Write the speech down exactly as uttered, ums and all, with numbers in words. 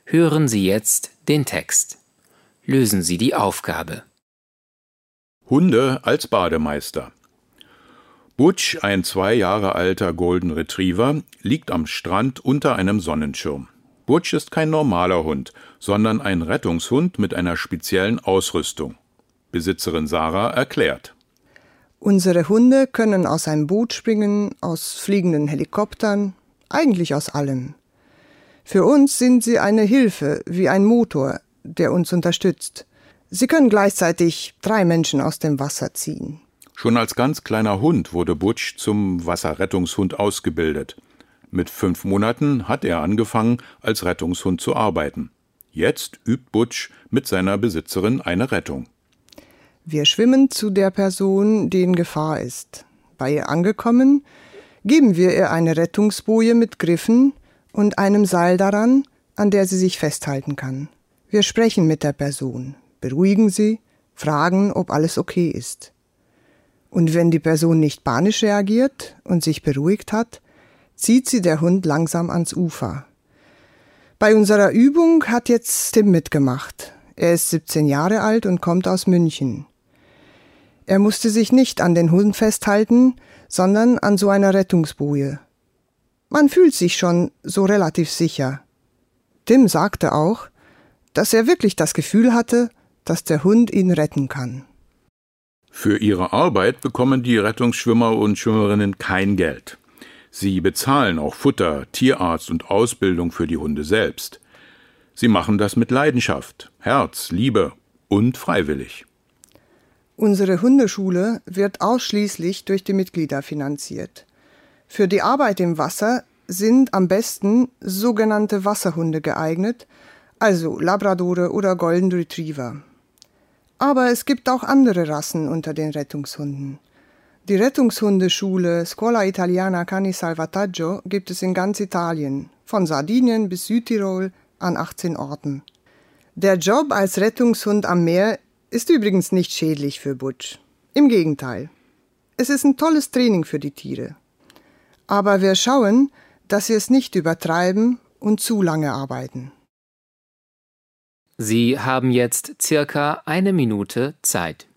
Hören Sie jetzt den Text. Lösen Sie die Aufgabe. Hunde als Bademeister. Butch, ein zwei Jahre alter Golden Retriever, liegt am Strand unter einem Sonnenschirm. Butch ist kein normaler Hund, sondern ein Rettungshund mit einer speziellen Ausrüstung. Besitzerin Sarah erklärt. Unsere Hunde können aus einem Boot springen, aus fliegenden Helikoptern, eigentlich aus allem. Für uns sind sie eine Hilfe, wie ein Motor, der uns unterstützt. Sie können gleichzeitig drei Menschen aus dem Wasser ziehen. Schon als ganz kleiner Hund wurde Butch zum Wasserrettungshund ausgebildet. Mit fünf Monaten hat er angefangen, als Rettungshund zu arbeiten. Jetzt übt Butch mit seiner Besitzerin eine Rettung. Wir schwimmen zu der Person, die in Gefahr ist. Bei ihr angekommen, geben wir ihr eine Rettungsboje mit Griffen und einem Seil daran, an der sie sich festhalten kann. Wir sprechen mit der Person, beruhigen sie, fragen, ob alles okay ist. Und wenn die Person nicht panisch reagiert und sich beruhigt hat, zieht sie der Hund langsam ans Ufer. Bei unserer Übung hat jetzt Tim mitgemacht. Er ist siebzehn Jahre alt und kommt aus München. Er musste sich nicht an den Hund festhalten, sondern an so einer Rettungsboje. Man fühlt sich schon so relativ sicher. Tim sagte auch, dass er wirklich das Gefühl hatte, dass der Hund ihn retten kann. Für ihre Arbeit bekommen die Rettungsschwimmer und Schwimmerinnen kein Geld. Sie bezahlen auch Futter, Tierarzt und Ausbildung für die Hunde selbst. Sie machen das mit Leidenschaft, Herz, Liebe und freiwillig. Unsere Hundeschule wird ausschließlich durch die Mitglieder finanziert. Für die Arbeit im Wasser sind am besten sogenannte Wasserhunde geeignet, also Labradore oder Golden Retriever. Aber es gibt auch andere Rassen unter den Rettungshunden. Die Rettungshundeschule Scuola Italiana Cani Salvataggio gibt es in ganz Italien, von Sardinien bis Südtirol an achtzehn Orten. Der Job als Rettungshund am Meer ist übrigens nicht schädlich für Butch. Im Gegenteil. Es ist ein tolles Training für die Tiere. Aber wir schauen, dass sie es nicht übertreiben und zu lange arbeiten. Sie haben jetzt circa eine Minute Zeit.